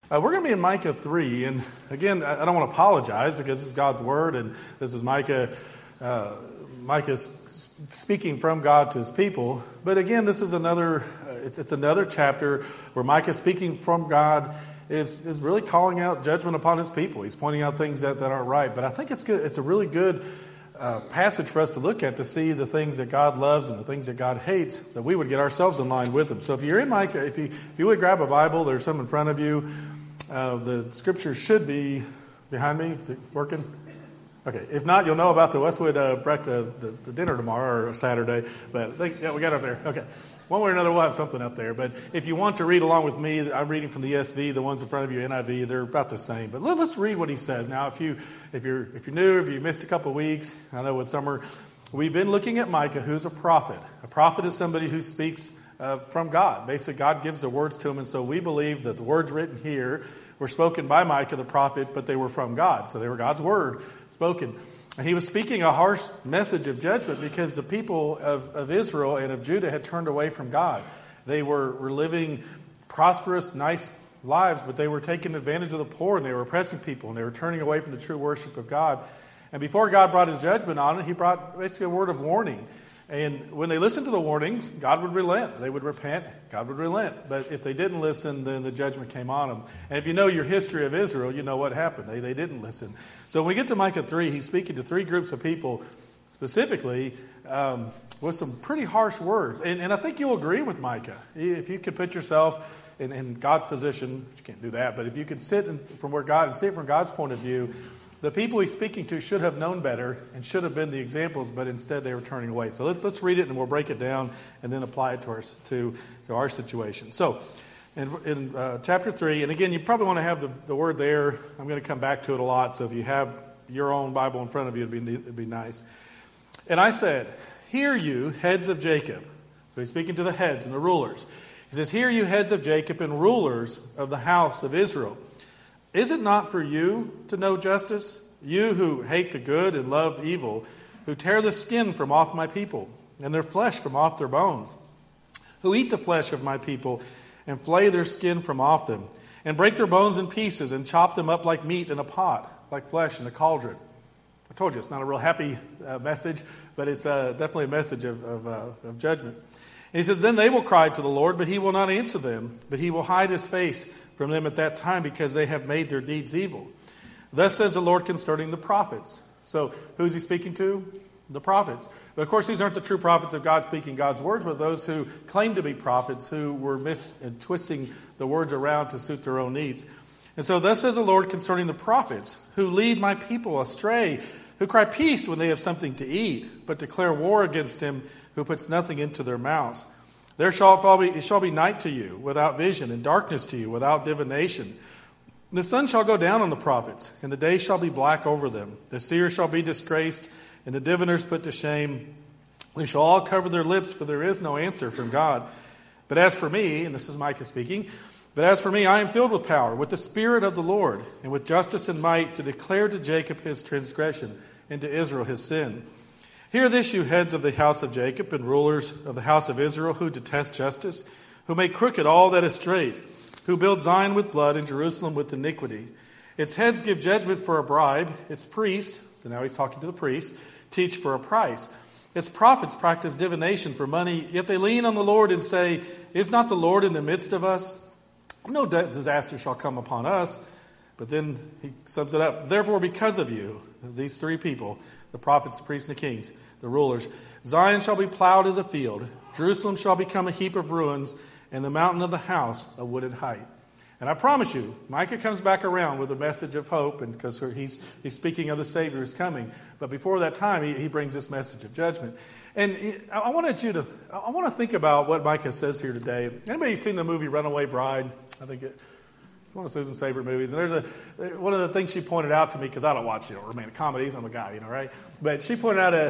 We're going to be in Micah 3, and again, I don't want to apologize because this is God's Word, and this is Micah speaking from God to his people. But again, this is another chapter where Micah speaking from God is really calling out judgment upon his people. He's pointing out things that aren't right. But I think it's good. It's a really good passage for us to look at to see the things that God loves and the things that God hates, that we would get ourselves in line with him. So if you're in Micah, if you would grab a Bible, there's some in front of you. The scripture should be behind me. Is it working? Okay. If not, you'll know about the Westwood the dinner tomorrow or Saturday. But we got it up there. Okay. One way or another, we'll have something up there. But if you want to read along with me, I'm reading from the ESV. The ones in front of you, NIV, they're about the same. But let's read what he says. Now, if you're new, if you missed a couple of weeks, I know with summer, we've been looking at Micah, who's a prophet. A prophet is somebody who speaks from God. Basically, God gives the words to him, and so we believe that the words written here were spoken by Micah the prophet, but they were from God. So they were God's word spoken. And he was speaking a harsh message of judgment because the people of Israel and of Judah had turned away from God. They were living prosperous, nice lives, but they were taking advantage of the poor, and they were oppressing people, and they were turning away from the true worship of God. And before God brought his judgment on it, he brought basically a word of warning. And when they listened to the warnings, God would relent. They would repent, God would relent. But if they didn't listen, then the judgment came on them. And if you know your history of Israel, you know what happened. They didn't listen. So when we get to Micah 3, he's speaking to three groups of people specifically with some pretty harsh words. And I think you'll agree with Micah. If you could put yourself in God's position, you can't do that, but if you could sit from where God and see it from God's point of view, the people he's speaking to should have known better and should have been the examples, but instead they were turning away. So let's read it and we'll break it down and then apply it to our situation. So in chapter 3, and again, you probably want to have the word there. I'm going to come back to it a lot, so if you have your own Bible in front of you, it'd be nice. And I said, "Hear you, heads of Jacob." So he's speaking to the heads and the rulers. He says, "Hear you, heads of Jacob and rulers of the house of Israel. Is it not for you to know justice? You who hate the good and love evil, who tear the skin from off my people, and their flesh from off their bones, who eat the flesh of my people, and flay their skin from off them, and break their bones in pieces, and chop them up like meat in a pot, like flesh in a cauldron." I told you, it's not a real happy message, but it's definitely a message of judgment. And he says, "Then they will cry to the Lord, but he will not answer them, but he will hide his face from them at that time, because they have made their deeds evil. Thus says the Lord concerning the prophets." So who's he speaking to? The prophets. But of course, these aren't the true prophets of God speaking God's words, but those who claim to be prophets who were twisting the words around to suit their own needs. And so thus says the Lord concerning the prophets, who lead my people astray, who cry peace when they have something to eat, but declare war against him who puts nothing into their mouths. It shall be night to you without vision, and darkness to you without divination. The sun shall go down on the prophets, and the day shall be black over them. The seers shall be disgraced, and the diviners put to shame. They shall all cover their lips, for there is no answer from God. But as for me," and this is Micah speaking, "but as for me, I am filled with power, with the Spirit of the Lord, and with justice and might, to declare to Jacob his transgression, and to Israel his sin. Hear this, you heads of the house of Jacob and rulers of the house of Israel, who detest justice, who make crooked all that is straight, who build Zion with blood and Jerusalem with iniquity. Its heads give judgment for a bribe. Its priests," so now he's talking to the priests, "teach for a price. Its prophets practice divination for money, yet they lean on the Lord and say, 'Is not the Lord in the midst of us? No disaster shall come upon us.'" But then he sums it up. "Therefore, because of you," these three people, the prophets, the priests, and the kings, the rulers, "Zion shall be plowed as a field. Jerusalem shall become a heap of ruins, and the mountain of the house a wooded height." And I promise you, Micah comes back around with a message of hope, and because he's speaking of the Savior who's coming. But before that time, he brings this message of judgment. And I want to think about what Micah says here today. Anybody seen the movie Runaway Bride? I think it's one of Susan's favorite movies. And one of the things she pointed out to me, because I don't watch romantic comedies, I'm a guy, right? But she pointed out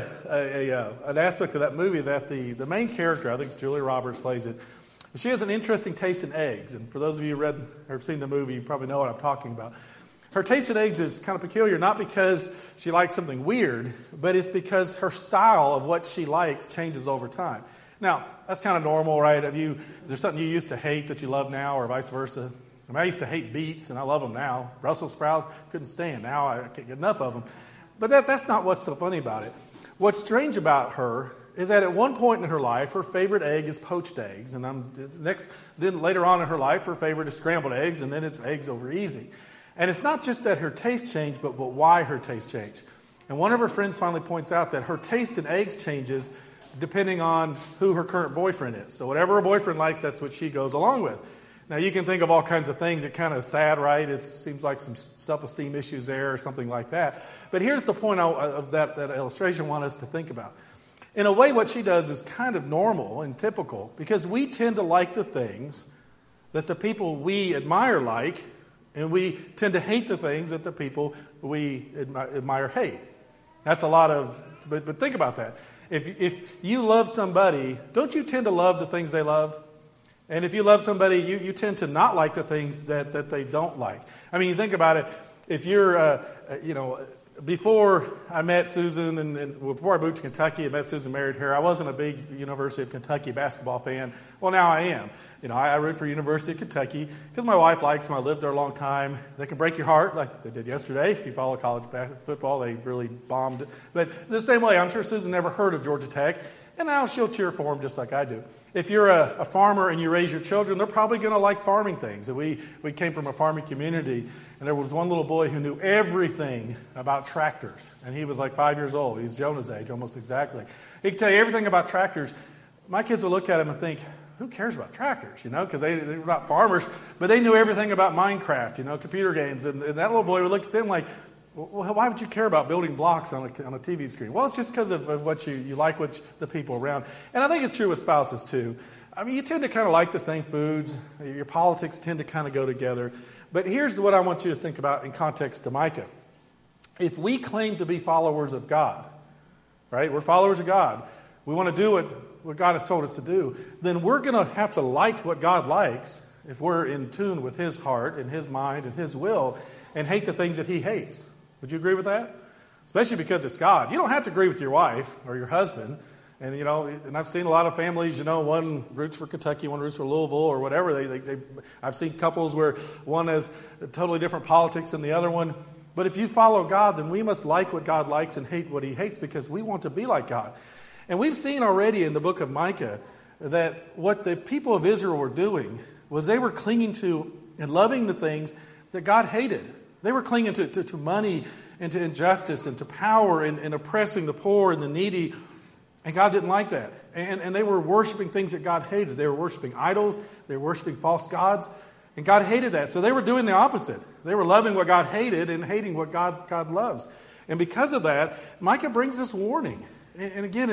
an aspect of that movie that the main character, I think it's Julia Roberts plays it, she has an interesting taste in eggs. And for those of you who read or have seen the movie, you probably know what I'm talking about. Her taste in eggs is kind of peculiar, not because she likes something weird, but it's because her style of what she likes changes over time. Now, that's kind of normal, right? Is there something you used to hate that you love now, or vice versa? I mean, I used to hate beets, and I love them now. Brussels sprouts, couldn't stand. Now I can't get enough of them. But that's not what's so funny about it. What's strange about her is that at one point in her life, her favorite egg is poached eggs. And then later on in her life, her favorite is scrambled eggs, and then it's eggs over easy. And it's not just that her taste changed, but why her taste changed. And one of her friends finally points out that her taste in eggs changes depending on who her current boyfriend is. So whatever her boyfriend likes, that's what she goes along with. Now, you can think of all kinds of things. It's kind of sad, right? It seems like some self-esteem issues there or something like that. But here's the point of that illustration I want us to think about. In a way, what she does is kind of normal and typical because we tend to like the things that the people we admire like, and we tend to hate the things that the people we admire hate. That's a lot of, but think about that. If you love somebody, don't you tend to love the things they love? And if you love somebody, you tend to not like the things that they don't like. I mean, you think about it. If you're, before I met Susan and before I moved to Kentucky and met Susan, married her, I wasn't a big University of Kentucky basketball fan. Well, now I am. I root for University of Kentucky because my wife likes them. I lived there a long time. They can break your heart like they did yesterday. If you follow college football, they really bombed it. But the same way, I'm sure Susan never heard of Georgia Tech, and now she'll cheer for them just like I do. If you're a farmer and you raise your children, they're probably going to like farming things. And we came from a farming community, and there was one little boy who knew everything about tractors. And he was like 5 years old. He's Jonah's age, almost exactly. He could tell you everything about tractors. My kids will look at him and think, who cares about tractors, because they're not farmers. But they knew everything about Minecraft, computer games. And that little boy would look at them like, well, why would you care about building blocks on a TV screen? Well, it's just because of what you like, the people around. And I think it's true with spouses, too. I mean, you tend to kind of like the same foods. Your politics tend to kind of go together. But here's what I want you to think about in context to Micah. If we claim to be followers of God, right? We're followers of God. We want to do what God has told us to do. Then we're going to have to like what God likes if we're in tune with His heart and His mind and His will and hate the things that He hates. Would you agree with that? Especially because it's God. You don't have to agree with your wife or your husband. And, and I've seen a lot of families, one roots for Kentucky, one roots for Louisville or whatever. I've seen couples where one has totally different politics than the other one. But if you follow God, then we must like what God likes and hate what He hates because we want to be like God. And we've seen already in the book of Micah that what the people of Israel were doing was they were clinging to and loving the things that God hated. They were clinging to money and to injustice and to power and oppressing the poor and the needy. And God didn't like that. And they were worshiping things that God hated. They were worshiping idols. They were worshiping false gods. And God hated that. So they were doing the opposite. They were loving what God hated and hating what God loves. And because of that, Micah brings this warning. And again,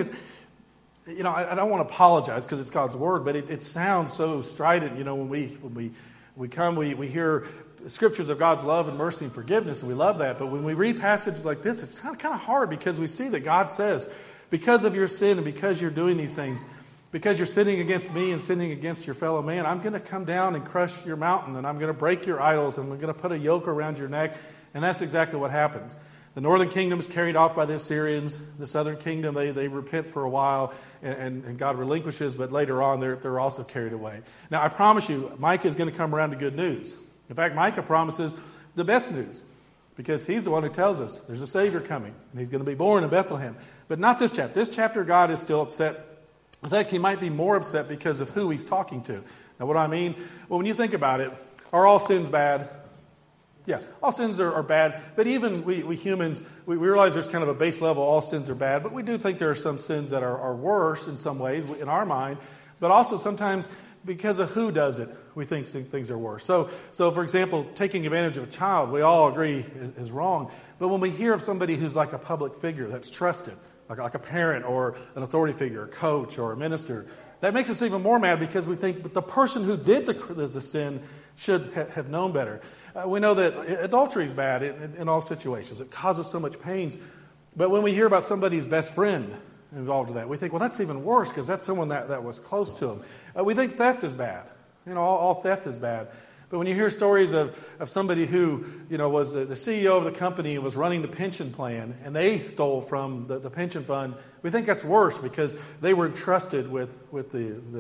I don't want to apologize because it's God's word, but it sounds so strident. When we come, we hear scriptures of God's love and mercy and forgiveness, and we love that. But when we read passages like this, it's kind of hard because we see that God says, because of your sin and because you're doing these things, because you're sinning against me and sinning against your fellow man, I'm going to come down and crush your mountain, and I'm going to break your idols, and I'm going to put a yoke around your neck. And that's exactly what happens. The northern kingdom is carried off by the Assyrians. The southern kingdom, they repent for a while, and God relinquishes, but later on they're also carried away. Now, I promise you, Micah is going to come around to good news. In fact, Micah promises the best news because he's the one who tells us there's a Savior coming, and He's going to be born in Bethlehem. But not this chapter. This chapter, God is still upset. In fact, He might be more upset because of who He's talking to. Now, what do I mean? Well, when you think about it, are all sins bad? Yeah, all sins are bad, but even we humans, we realize there's kind of a base level, all sins are bad, but we do think there are some sins that are worse in some ways in our mind, but also sometimes because of who does it, we think things are worse. So for example, taking advantage of a child, we all agree is wrong, but when we hear of somebody who's like a public figure that's trusted, like a parent or an authority figure, a coach or a minister, that makes us even more mad because we think the person who did the sin should have known better. We know that adultery is bad in all situations. It causes so much pain. But when we hear about somebody's best friend involved in that, we think, well, that's even worse because that's someone that was close to him. We think theft is bad. All theft is bad. But when you hear stories of somebody who, was the CEO of the company and was running the pension plan and they stole from the pension fund, we think that's worse because they were entrusted with the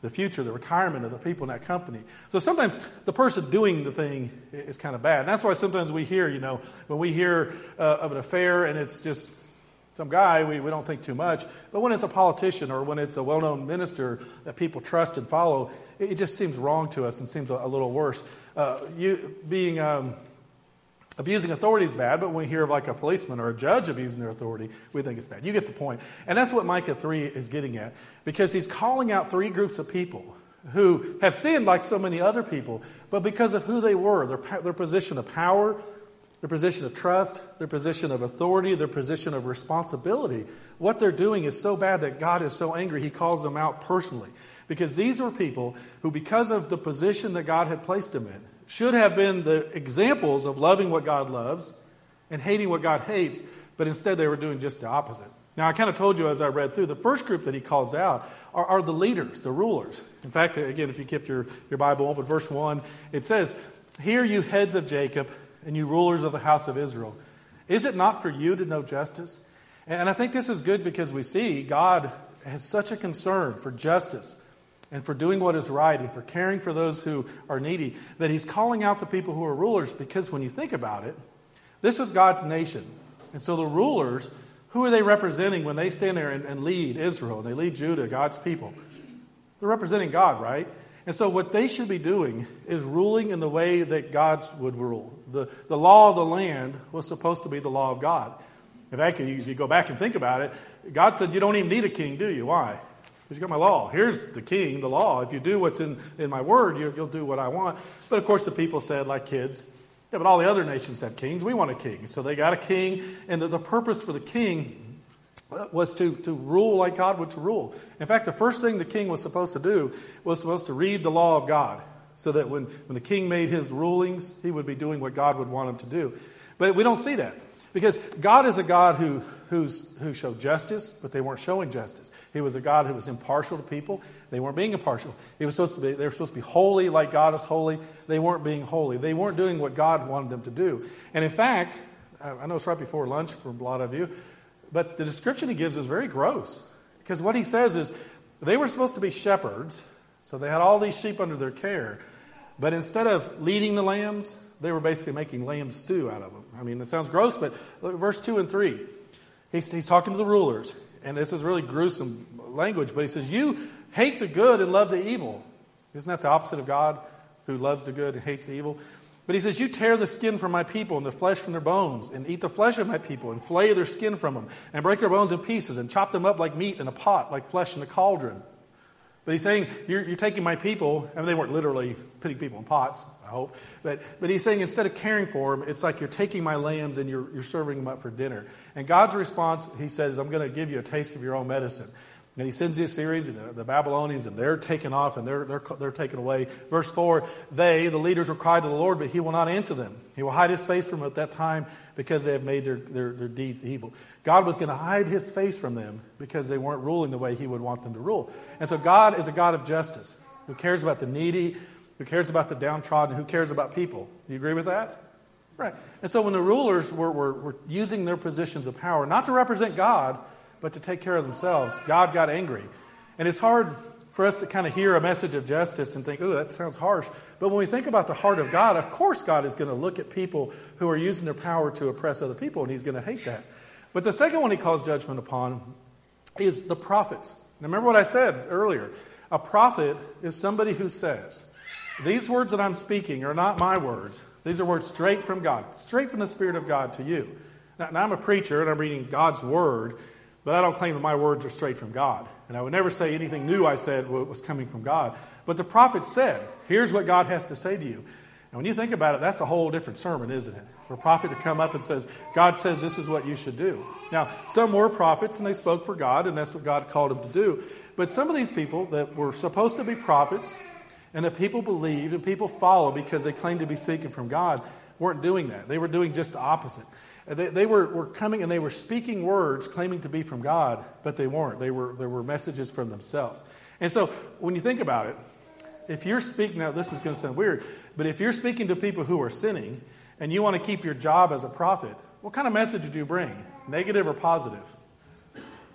the future, the retirement of the people in that company. So sometimes the person doing the thing is kind of bad. And that's why sometimes we hear, when we hear of an affair and it's just some guy, we don't think too much. But when it's a politician or when it's a well-known minister that people trust and follow, it just seems wrong to us and seems a little worse. Abusing authority is bad, but when we hear of like a policeman or a judge abusing their authority, we think it's bad. You get the point. And that's what Micah 3 is getting at, because he's calling out three groups of people who have sinned like so many other people, but because of who they were, their position of power, their position of trust, their position of authority, their position of responsibility, what they're doing is so bad that God is so angry, he calls them out personally. Because these were people who, because of the position that God had placed them in, should have been the examples of loving what God loves and hating what God hates, but instead they were doing just the opposite. Now, I kind of told you as I read through, the first group that he calls out are the leaders, the rulers. In fact, again, if you kept your Bible open, verse 1, it says, "Hear you heads of Jacob and you rulers of the house of Israel. Is it not for you to know justice?" And I think this is good because we see God has such a concern for justice and for doing what is right and for caring for those who are needy, that he's calling out the people who are rulers, because when you think about it, this is God's nation. And so the rulers, who are they representing when they stand there and lead Israel, and they lead Judah, God's people? They're representing God, right? And so what they should be doing is ruling in the way that God would rule. The law of the land was supposed to be the law of God. In fact, if you go back and think about it, God said, you don't even need a king, do you? Why? Because you got my law. Here's the king, the law. If you do what's in my word, you'll do what I want. But of course the people said, like kids, yeah, but all the other nations have kings. We want a king. So they got a king, and the purpose for the king was to rule like God would to rule. In fact, the first thing the king was supposed to do was supposed to read the law of God, so that when the king made his rulings, he would be doing what God would want him to do. But we don't see that, because God is a God who showed justice, but they weren't showing justice. He was a God who was impartial to people. They weren't being impartial. They were supposed to be holy like God is holy. They weren't being holy. They weren't doing what God wanted them to do. And in fact, I know it's right before lunch for a lot of you, but the description he gives is very gross. Because what he says is, they were supposed to be shepherds, so they had all these sheep under their care. But instead of leading the lambs, they were basically making lamb stew out of them. I mean, it sounds gross, but look at verse 2 and 3. He's talking to the rulers, and this is really gruesome language, but he says, you hate the good and love the evil. Isn't that the opposite of God, who loves the good and hates the evil? But he says, you tear the skin from my people and the flesh from their bones, and eat the flesh of my people, and flay their skin from them, and break their bones in pieces, and chop them up like meat in a pot, like flesh in a cauldron. But he's saying, you're taking my people. I mean, they weren't literally putting people in pots, I hope. But he's saying, instead of caring for them, it's like you're taking my lambs and you're serving them up for dinner. And God's response, he says, I'm going to give you a taste of your own medicine. And he sends the Assyrians and the Babylonians, and they're taken off and they're taken away. Verse 4, the leaders, will cry to the Lord, but he will not answer them. He will hide his face from them at that time, because they have made their deeds evil. God was going to hide his face from them because they weren't ruling the way he would want them to rule. And so God is a God of justice, who cares about the needy, who cares about the downtrodden, who cares about people. Do you agree with that? Right. And so when the rulers were using their positions of power, not to represent God, but to take care of themselves, God got angry. And it's hard for us to kind of hear a message of justice and think, oh, that sounds harsh. But when we think about the heart of God, of course God is going to look at people who are using their power to oppress other people, and he's going to hate that. But the second one he calls judgment upon is the prophets. Now remember what I said earlier. A prophet is somebody who says, these words that I'm speaking are not my words. These are words straight from God, straight from the Spirit of God to you. Now I'm a preacher, and I'm reading God's word, but I don't claim that my words are straight from God. And I would never say anything new I said was coming from God. But the prophet said, here's what God has to say to you. And when you think about it, that's a whole different sermon, isn't it? For a prophet to come up and says, God says this is what you should do. Now, some were prophets and they spoke for God, and that's what God called them to do. But some of these people that were supposed to be prophets and that people believed and people followed because they claimed to be speaking from God weren't doing that. They were doing just the opposite. They were coming and they were speaking words claiming to be from God, but they weren't. There were messages from themselves. And so when you think about it, if you're speaking, now this is going to sound weird, but if you're speaking to people who are sinning and you want to keep your job as a prophet, what kind of message do you bring? Negative or positive? A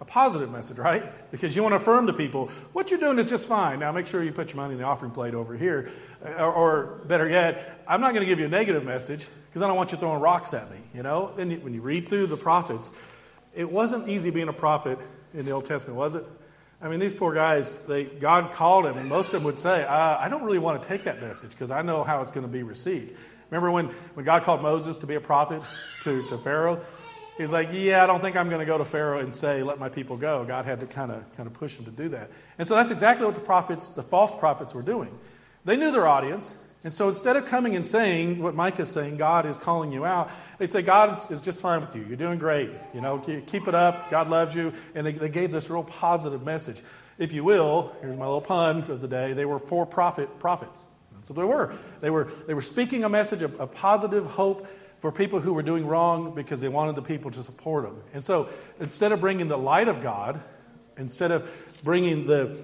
positive message, right? Because you want to affirm to people, what you're doing is just fine. Now make sure you put your money in the offering plate over here. Or better yet, I'm not going to give you a negative message because I don't want you throwing rocks at me, you know? And when you read through the prophets, it wasn't easy being a prophet in the Old Testament, was it? I mean, these poor guys, God called them, and most of them would say, I don't really want to take that message because I know how it's going to be received. Remember when God called Moses to be a prophet to Pharaoh? He's like, yeah, I don't think I'm going to go to Pharaoh and say, let my people go. God had to kind of push him to do that. And so that's exactly what the false prophets were doing. They knew their audience. And so instead of coming and saying what Micah is saying, God is calling you out, they say, God is just fine with you. You're doing great. You know, keep it up. God loves you. And they gave this real positive message. If you will, here's my little pun of the day, they were for-profit prophets. That's what they were. They were speaking a message of positive hope for people who were doing wrong because they wanted the people to support them. And so instead of bringing the light of God, instead of bringing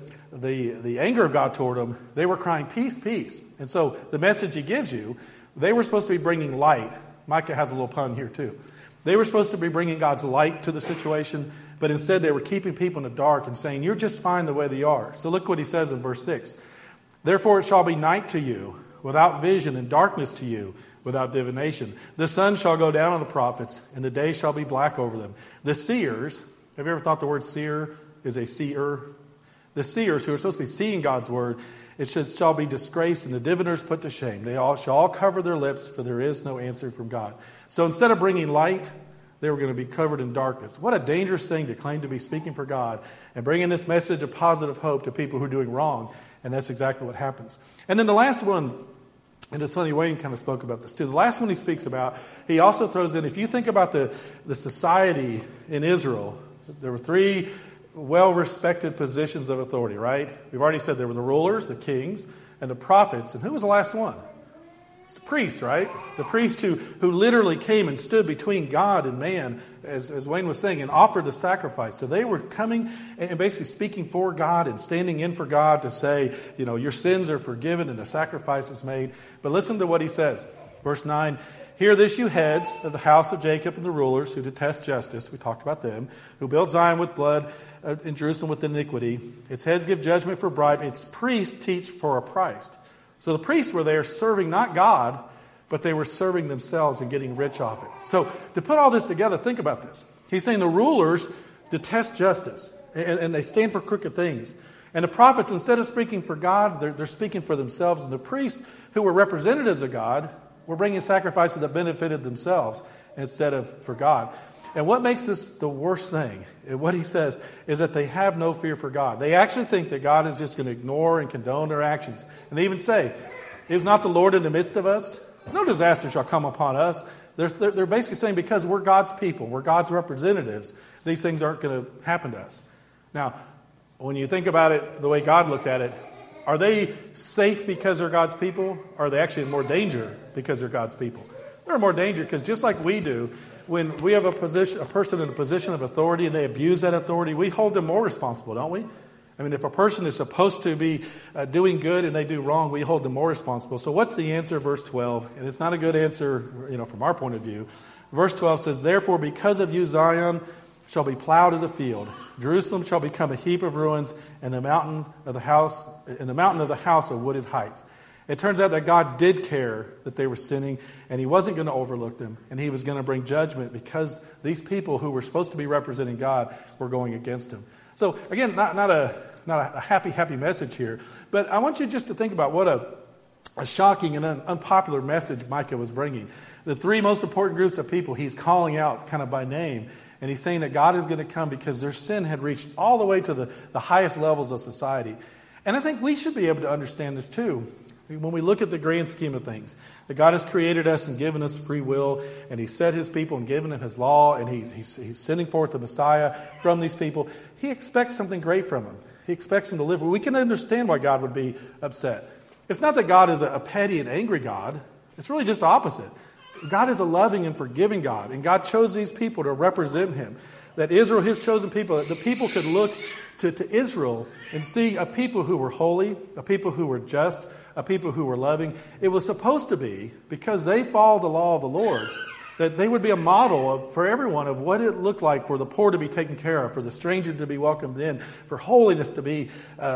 the anger of God toward them, they were crying, peace, peace. And so the message he gives you, they were supposed to be bringing light. Micah has a little pun here too. They were supposed to be bringing God's light to the situation, but instead they were keeping people in the dark and saying, you're just fine the way they are. So look what he says in verse 6. Therefore it shall be night to you, without vision, and darkness to you, without divination. The sun shall go down on the prophets, and the day shall be black over them. The seers, have you ever thought the word seer is a seer? The seers who are supposed to be seeing God's word, it shall be disgraced, and the diviners put to shame. They shall all cover their lips, for there is no answer from God. So instead of bringing light, they were going to be covered in darkness. What a dangerous thing to claim to be speaking for God and bringing this message of positive hope to people who are doing wrong. And that's exactly what happens. And then the last one, and it's funny, Wayne kind of spoke about this too. The last one he speaks about, he also throws in, if you think about the society in Israel, there were three well-respected positions of authority, right? We've already said there were the rulers, the kings, and the prophets. And who was the last one? It's the priest, right? The priest who literally came and stood between God and man, as Wayne was saying, and offered the sacrifice. So they were coming and basically speaking for God and standing in for God to say, you know, your sins are forgiven and a sacrifice is made. But listen to what he says. Verse 9, hear this, you heads of the house of Jacob and the rulers who detest justice. We talked about them. Who built Zion with blood and Jerusalem with iniquity. Its heads give judgment for bribe. Its priests teach for a price. So the priests were there serving not God, but they were serving themselves and getting rich off it. So to put all this together, think about this. He's saying the rulers detest justice, and they stand for crooked things. And the prophets, instead of speaking for God, they're speaking for themselves. And the priests, who were representatives of God, were bringing sacrifices that benefited themselves instead of for God. And what makes this the worst thing, and what he says, is that they have no fear for God. They actually think that God is just going to ignore and condone their actions. And they even say, is not the Lord in the midst of us? No disaster shall come upon us. They're basically saying because we're God's people, we're God's representatives, these things aren't going to happen to us. Now, when you think about it the way God looked at it, are they safe because they're God's people? Or are they actually in more danger because they're God's people? They're in more danger because just like we do, when we have a person in a position of authority and they abuse that authority, we hold them more responsible, don't we? I mean, if a person is supposed to be doing good and they do wrong, we hold them more responsible. So what's the answer? Verse 12, and it's not a good answer, from our point of view. Verse 12 says, therefore, because of you, Zion shall be plowed as a field. Jerusalem shall become a heap of ruins, and the mountain of the house of wooded heights. It turns out that God did care that they were sinning, and he wasn't going to overlook them, and he was going to bring judgment because these people who were supposed to be representing God were going against him. So again, not a happy message here, but I want you just to think about what a shocking and unpopular message Micah was bringing. The three most important groups of people he's calling out kind of by name, and he's saying that God is going to come because their sin had reached all the way to the highest levels of society. And I think we should be able to understand this too. When we look at the grand scheme of things, that God has created us and given us free will, and He set His people and given them His law, and He's sending forth the Messiah from these people. He expects something great from them. He expects them to live. We can understand why God would be upset. It's not that God is a petty and angry God. It's really just the opposite. God is a loving and forgiving God, and God chose these people to represent Him. That Israel, His chosen people, that the people could look to Israel and see a people who were holy, a people who were just, a people who were loving. It was supposed to be, because they followed the law of the Lord, that they would be a model for everyone of what it looked like for the poor to be taken care of, for the stranger to be welcomed in, for holiness to be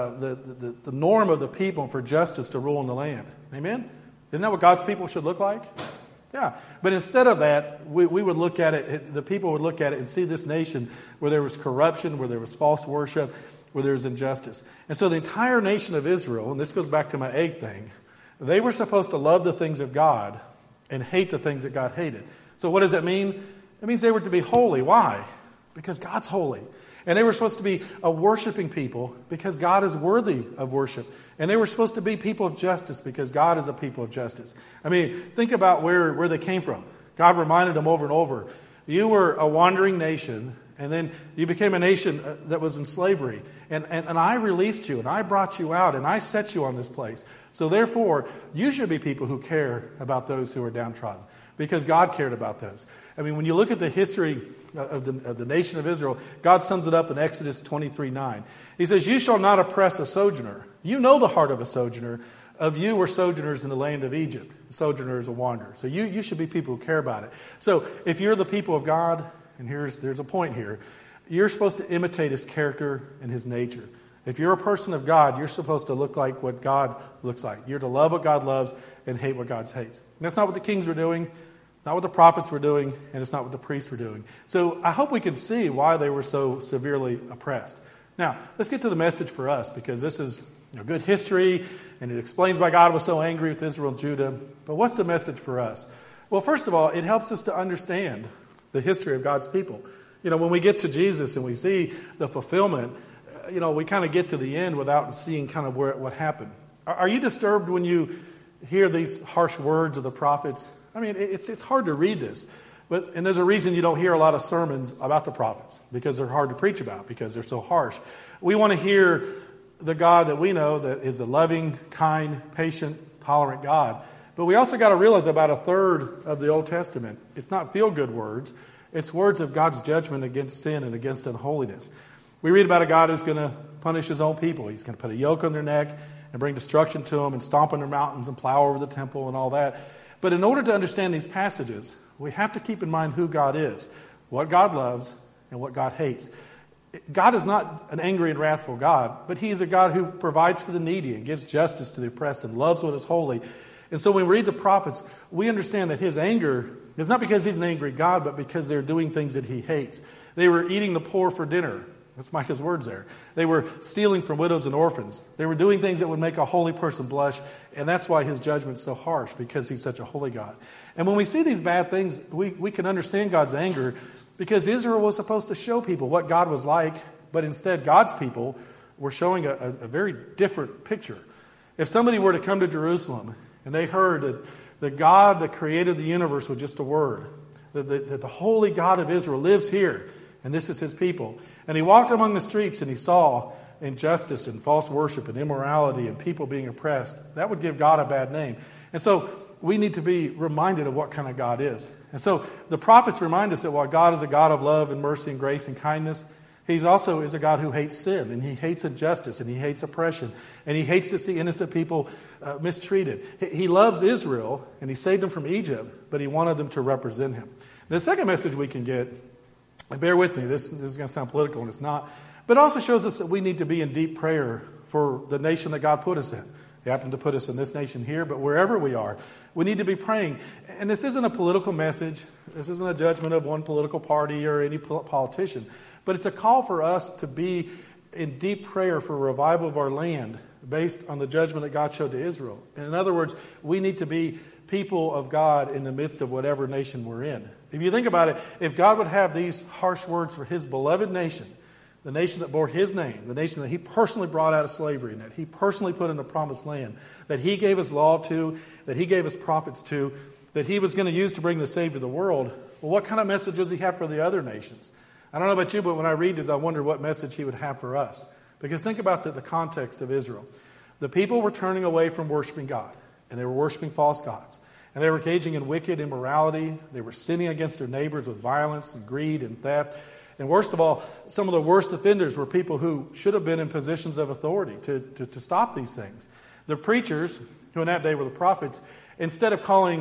the norm of the people, and for justice to rule in the land. Amen? Isn't that what God's people should look like? Yeah. But instead of that, we would look at it, the people would look at it and see this nation where there was corruption, where there was false worship, where there was injustice. And so the entire nation of Israel, and this goes back to my egg thing, they were supposed to love the things of God and hate the things that God hated. So what does that mean? It means they were to be holy. Why? Because God's holy. And they were supposed to be a worshiping people because God is worthy of worship. And they were supposed to be people of justice because God is a people of justice. I mean, think about where they came from. God reminded them over and over, you were a wandering nation, and then you became a nation that was in slavery. And I released you, and I brought you out, and I set you on this place. So therefore, you should be people who care about those who are downtrodden, because God cared about those. I mean, when you look at the history of the nation of Israel, God sums it up in Exodus 23:9. He says, you shall not oppress a sojourner. You know the heart of a sojourner. Of you were sojourners in the land of Egypt. A sojourner is a wanderer. So you should be people who care about it. So if you're the people of God, and there's a point here, you're supposed to imitate His character and His nature. If you're a person of God, you're supposed to look like what God looks like. You're to love what God loves and hate what God hates. And that's not what the kings were doing, not what the prophets were doing, and it's not what the priests were doing. So I hope we can see why they were so severely oppressed. Now, let's get to the message for us, because this is good history, and it explains why God was so angry with Israel and Judah. But what's the message for us? Well, first of all, it helps us to understand the history of God's people. When we get to Jesus and we see the fulfillment, we kind of get to the end without seeing kind of what happened. Are you disturbed when you hear these harsh words of the prophets? I mean, it's hard to read this. And there's a reason you don't hear a lot of sermons about the prophets, because they're hard to preach about, because they're so harsh. We want to hear the God that we know that is a loving, kind, patient, tolerant God. But we also got to realize about a third of the Old Testament, it's not feel-good words. It's words of God's judgment against sin and against unholiness. We read about a God who's going to punish His own people. He's going to put a yoke on their neck and bring destruction to them and stomp on their mountains and plow over the temple and all that. But in order to understand these passages, we have to keep in mind who God is, what God loves, and what God hates. God is not an angry and wrathful God, but He is a God who provides for the needy and gives justice to the oppressed and loves what is holy. And so when we read the prophets, we understand that His anger is not because He's an angry God, but because they're doing things that He hates. They were eating the poor for dinner. That's Micah's words there. They were stealing from widows and orphans. They were doing things that would make a holy person blush, and that's why His judgment's so harsh, because He's such a holy God. And when we see these bad things, we can understand God's anger, because Israel was supposed to show people what God was like, but instead God's people were showing a very different picture. If somebody were to come to Jerusalem and they heard that the God that created the universe with just a word, that the holy God of Israel lives here, and this is His people, and he walked among the streets and he saw injustice and false worship and immorality and people being oppressed, that would give God a bad name. And so we need to be reminded of what kind of God is. And so the prophets remind us that while God is a God of love and mercy and grace and kindness, He also is a God who hates sin, and He hates injustice, and He hates oppression, and He hates to see innocent people mistreated. He loves Israel, and He saved them from Egypt, but He wanted them to represent Him. The second message we can get, and bear with me, this is going to sound political, and it's not, but it also shows us that we need to be in deep prayer for the nation that God put us in. He happened to put us in this nation here, but wherever we are, we need to be praying. And this isn't a political message. This isn't a judgment of one political party or any politician. But it's a call for us to be in deep prayer for revival of our land based on the judgment that God showed to Israel. And in other words, we need to be people of God in the midst of whatever nation we're in. If you think about it, if God would have these harsh words for His beloved nation, the nation that bore His name, the nation that He personally brought out of slavery, and that He personally put in the promised land, that He gave His law to, that He gave His prophets to, that He was going to use to bring the Savior to the world, well, what kind of message does He have for the other nations? I don't know about you, but when I read this, I wonder what message He would have for us. Because think about the context of Israel. The people were turning away from worshiping God, and they were worshiping false gods. And they were engaging in wicked immorality. They were sinning against their neighbors with violence and greed and theft. And worst of all, some of the worst offenders were people who should have been in positions of authority to stop these things. The preachers, who in that day were the prophets, instead of calling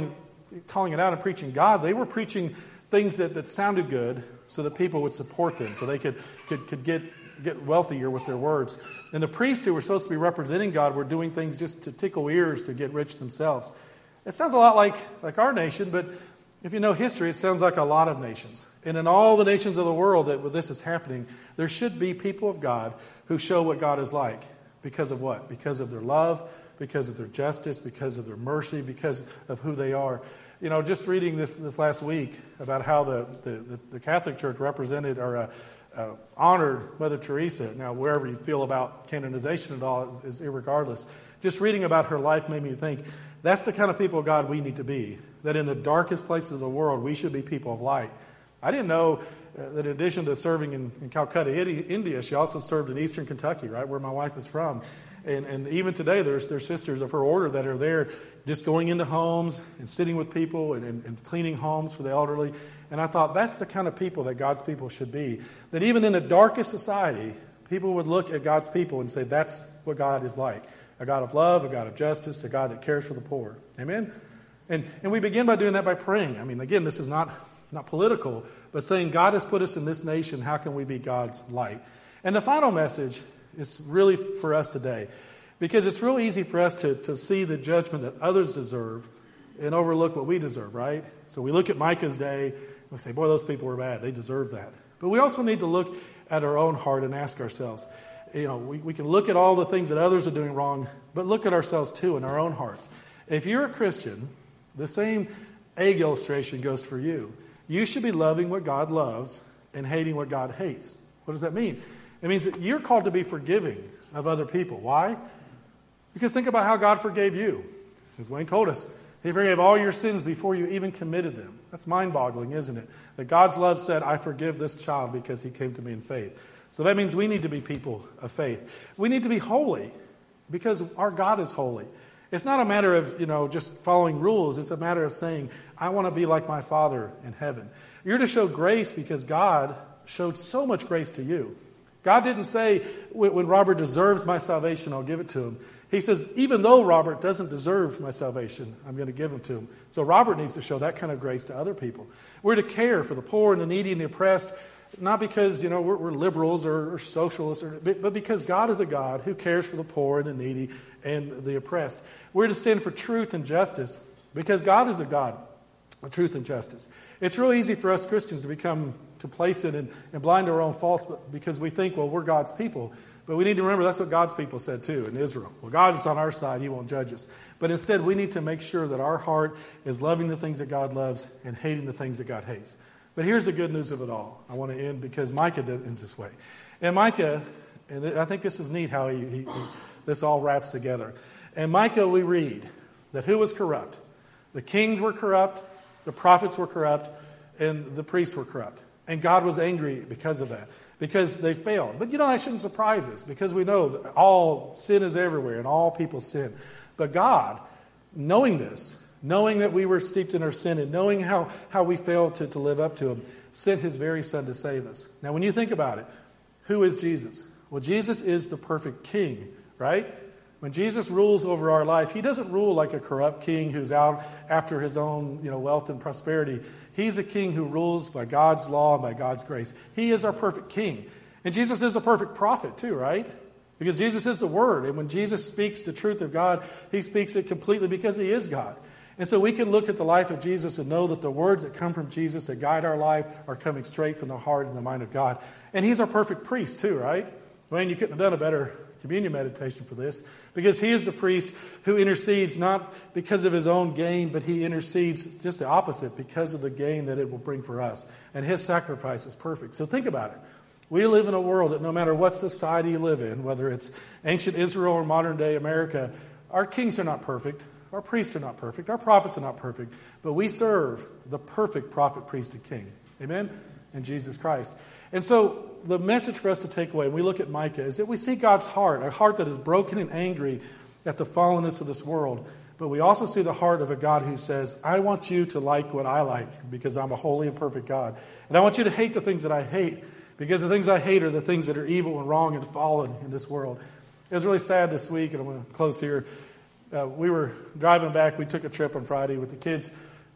calling it out and preaching God. They were preaching things that sounded good so that people would support them, so they could get wealthier with their words. And the priests who were supposed to be representing God were doing things just to tickle ears to get rich themselves. It sounds a lot like our nation, but if you know history, it sounds like a lot of nations. And in all the nations of the world that this is happening, there should be people of God who show what God is like. Because of what? Because of their love, because of their justice, because of their mercy, because of who they are. You know, just reading this last week about how the Catholic Church represented or honored Mother Teresa. Now, wherever you feel about canonization and all is irregardless. Just reading about her life made me think, that's the kind of people of God we need to be. That in the darkest places of the world, we should be people of light. I didn't know that in addition to serving in Calcutta, India, she also served in eastern Kentucky, right, where my wife is from. And even today, there's sisters of her order that are there just going into homes and sitting with people and cleaning homes for the elderly. And I thought, that's the kind of people that God's people should be. That even in the darkest society, people would look at God's people and say, that's what God is like. A God of love, a God of justice, a God that cares for the poor. Amen? And we begin by doing that by praying. I mean, again, this is not political, but saying God has put us in this nation. How can we be God's light? And the final message is really for us today, because it's real easy for us to see the judgment that others deserve and overlook what we deserve, right? So we look at Micah's day, and we say, boy, those people were bad. They deserve that. But we also need to look at our own heart and ask ourselves, you know, we can look at all the things that others are doing wrong, but look at ourselves too in our own hearts. If you're a Christian, the same egg illustration goes for you. You should be loving what God loves and hating what God hates. What does that mean? It means that you're called to be forgiving of other people. Why? Because think about how God forgave you. As Wayne told us, He forgave all your sins before you even committed them. That's mind-boggling, isn't it? That God's love said, I forgive this child because he came to me in faith. So that means we need to be people of faith. We need to be holy because our God is holy. It's not a matter of, just following rules. It's a matter of saying, I want to be like my Father in heaven. You're to show grace because God showed so much grace to you. God didn't say, when Robert deserves my salvation, I'll give it to him. He says, even though Robert doesn't deserve my salvation, I'm going to give him to him. So Robert needs to show that kind of grace to other people. We're to care for the poor and the needy and the oppressed, not because, we're liberals or socialists, but because God is a God who cares for the poor and the needy and the oppressed. We're to stand for truth and justice because God is a God of truth and justice. It's real easy for us Christians to become complacent and blind to our own faults because we think, well, we're God's people. But we need to remember that's what God's people said too in Israel. Well, God is on our side. He won't judge us. But instead, we need to make sure that our heart is loving the things that God loves and hating the things that God hates. But here's the good news of it all. I want to end because Micah ends this way. And Micah, and I think this is neat how this all wraps together. In Micah, we read that who was corrupt? The kings were corrupt, the prophets were corrupt, and the priests were corrupt. And God was angry because of that, because they failed. But that shouldn't surprise us, because we know that all sin is everywhere and all people sin. But God, knowing this, knowing that we were steeped in our sin and knowing how we failed to live up to Him, sent His very Son to save us. Now, when you think about it, who is Jesus? Well, Jesus is the perfect king, right? When Jesus rules over our life, He doesn't rule like a corrupt king who's out after his own wealth and prosperity. He's a king who rules by God's law and by God's grace. He is our perfect king. And Jesus is a perfect prophet too, right? Because Jesus is the Word. And when Jesus speaks the truth of God, He speaks it completely because He is God. And so we can look at the life of Jesus and know that the words that come from Jesus that guide our life are coming straight from the heart and the mind of God. And He's our perfect priest too, right? Wayne, you couldn't have done a better communion meditation for this, because He is the priest who intercedes not because of His own gain, but He intercedes just the opposite, because of the gain that it will bring for us. And His sacrifice is perfect. So think about it. We live in a world that no matter what society you live in, whether it's ancient Israel or modern day America, our kings are not perfect, our priests are not perfect, our prophets are not perfect, but we serve the perfect prophet, priest, and king. Amen? In Jesus Christ. And so the message for us to take away when we look at Micah is that we see God's heart, a heart that is broken and angry at the fallenness of this world. But we also see the heart of a God who says, I want you to like what I like because I'm a holy and perfect God. And I want you to hate the things that I hate because the things I hate are the things that are evil and wrong and fallen in this world. It was really sad this week, and I'm going to close here. We were driving back. We took a trip on Friday with the kids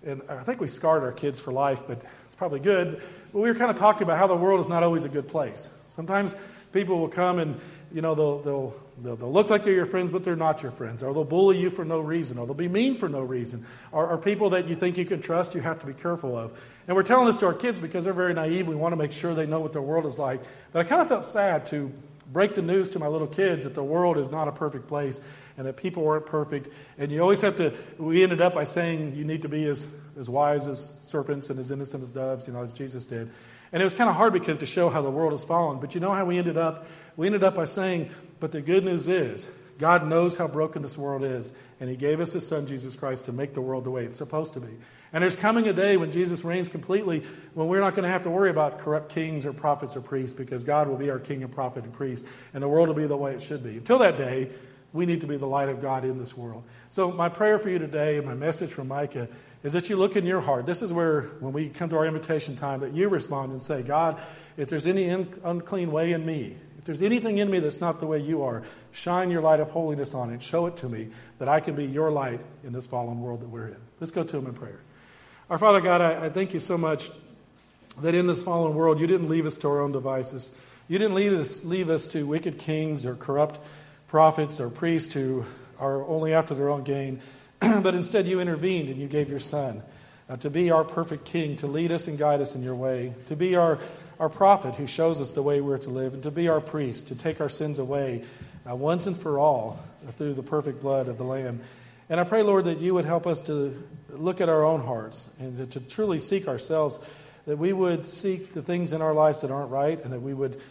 and I think we scarred our kids for life, but it's probably good. But we were kind of talking about how the world is not always a good place. Sometimes people will come and, they'll look like they're your friends, but they're not your friends. Or they'll bully you for no reason. Or they'll be mean for no reason. Or people that you think you can trust, you have to be careful of. And we're telling this to our kids because they're very naive. We want to make sure they know what their world is like. But I kind of felt sad to break the news to my little kids that the world is not a perfect place and that people aren't perfect. And you always have to, we ended up by saying you need to be as wise as serpents and as innocent as doves, as Jesus did. And it was kind of hard because to show how the world has fallen. But you know how we ended up? We ended up by saying, but the good news is, God knows how broken this world is, and He gave us His Son, Jesus Christ, to make the world the way it's supposed to be. And there's coming a day when Jesus reigns completely, when we're not going to have to worry about corrupt kings or prophets or priests, because God will be our king and prophet and priest, and the world will be the way it should be. Until that day, we need to be the light of God in this world. So my prayer for you today, and my message from Micah, is that you look in your heart. This is where, when we come to our invitation time, that you respond and say, God, if there's any unclean way in me, if there's anything in me that's not the way you are, shine your light of holiness on it. Show it to me that I can be your light in this fallen world that we're in. Let's go to Him in prayer. Our Father God, I thank you so much that in this fallen world you didn't leave us to our own devices. You didn't leave us to wicked kings or corrupt prophets or priests who are only after their own gain. But instead you intervened and you gave your Son to be our perfect King, to lead us and guide us in your way, to be our prophet who shows us the way we're to live, and to be our priest, to take our sins away once and for all through the perfect blood of the Lamb. And I pray, Lord, that you would help us to look at our own hearts and to truly seek ourselves, that we would seek the things in our lives that aren't right, and that we would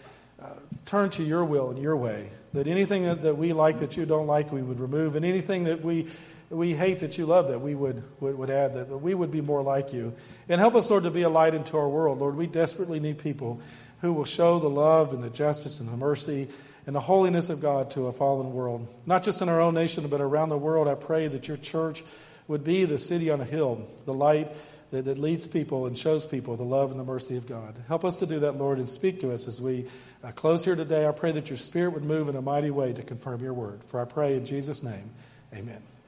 turn to your will and your way, that anything that we like that you don't like, we would remove, and anything that we hate that you love, that we would add, that we would be more like you. And help us, Lord, to be a light into our world. Lord, we desperately need people who will show the love and the justice and the mercy and the holiness of God to a fallen world. Not just in our own nation, but around the world. I pray that your church would be the city on a hill, the light that leads people and shows people the love and the mercy of God. Help us to do that, Lord, and speak to us as we close here today. I pray that your Spirit would move in a mighty way to confirm your word. For I pray in Jesus' name, amen.